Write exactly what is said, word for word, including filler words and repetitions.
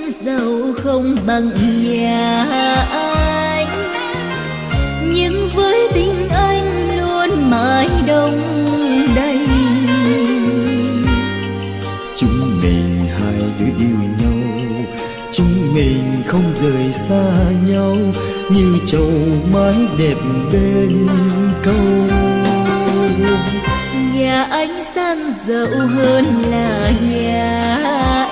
giàu không bằng nhà anh, nhưng với tình anh luôn mãi đông đầy. Chúng mình hai đứa yêu nhau, chúng mình không rời xa nhau, như trầu mái đẹp bên câu. Nhà anh sang giàu hơn là nhà